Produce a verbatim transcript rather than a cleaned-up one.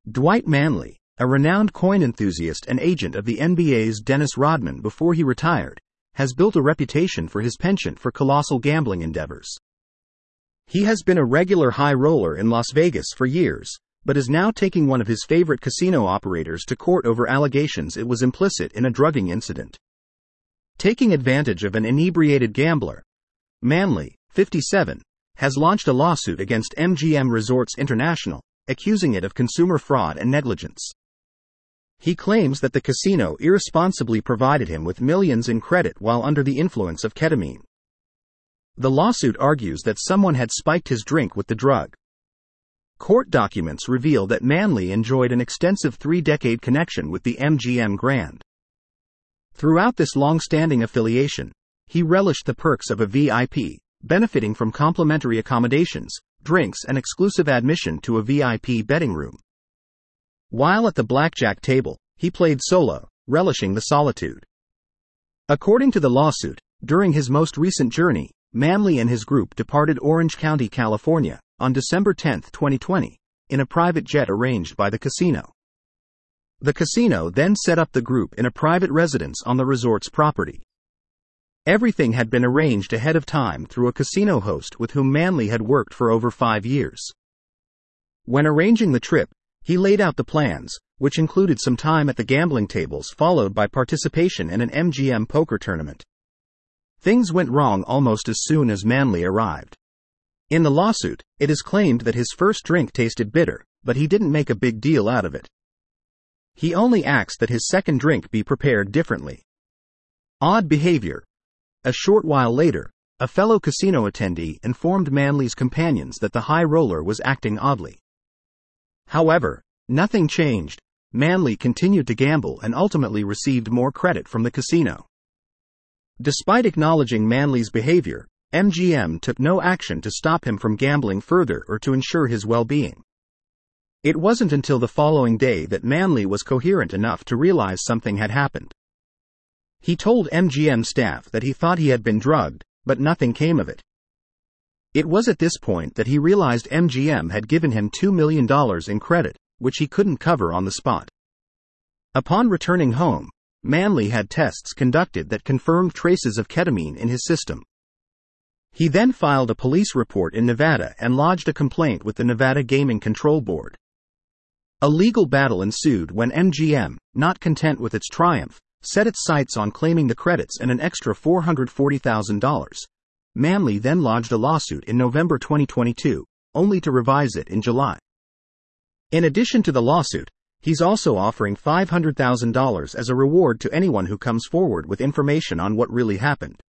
Dwight Manley, a renowned coin enthusiast and agent of the N B A's Dennis Rodman before he retired, has built a reputation for his penchant for colossal gambling endeavors. He has been a regular high roller in Las Vegas for years, but is now taking one of his favorite casino operators to court over allegations it was implicit in a drugging incident. Taking advantage of an inebriated gambler, Manley, fifty-seven, has launched a lawsuit against M G M Resorts International, accusing it of consumer fraud and negligence. He claims that the casino irresponsibly provided him with millions in credit while under the influence of ketamine. The lawsuit argues that someone had spiked his drink with the drug. Court documents reveal that Manley enjoyed an extensive three-decade connection with the M G M Grand. Throughout this long-standing affiliation, he relished the perks of a V I P, benefiting from complimentary accommodations, drinks and exclusive admission to a V I P betting room. While at the blackjack table, he played solo, relishing the solitude. According to the lawsuit, during his most recent journey, Manley and his group departed Orange County, California, on December tenth, twenty twenty, in a private jet arranged by the casino. The casino then set up the group in a private residence on the resort's property. Everything had been arranged ahead of time through a casino host with whom Manley had worked for over five years. When arranging the trip, he laid out the plans, which included some time at the gambling tables followed by participation in an M G M poker tournament. Things went wrong almost as soon as Manley arrived. In the lawsuit, it is claimed that his first drink tasted bitter, but he didn't make a big deal out of it. He only asked that his second drink be prepared differently. Odd behavior. A short while later, a fellow casino attendee informed Manley's companions that the high roller was acting oddly. However, nothing changed. Manley continued to gamble and ultimately received more credit from the casino. Despite acknowledging Manley's behavior, M G M took no action to stop him from gambling further or to ensure his well-being. It wasn't until the following day that Manley was coherent enough to realize something had happened. He told M G M staff that he thought he had been drugged, but nothing came of it. It was at this point that he realized M G M had given him two million dollars in credit, which he couldn't cover on the spot. Upon returning home, Manley had tests conducted that confirmed traces of ketamine in his system. He then filed a police report in Nevada and lodged a complaint with the Nevada Gaming Control Board. A legal battle ensued when M G M, not content with its triumph, set its sights on claiming the credits and an extra four hundred forty thousand dollars. Manley then lodged a lawsuit in November twenty twenty-two, only to revise it in July. In addition to the lawsuit, he's also offering five hundred thousand dollars as a reward to anyone who comes forward with information on what really happened.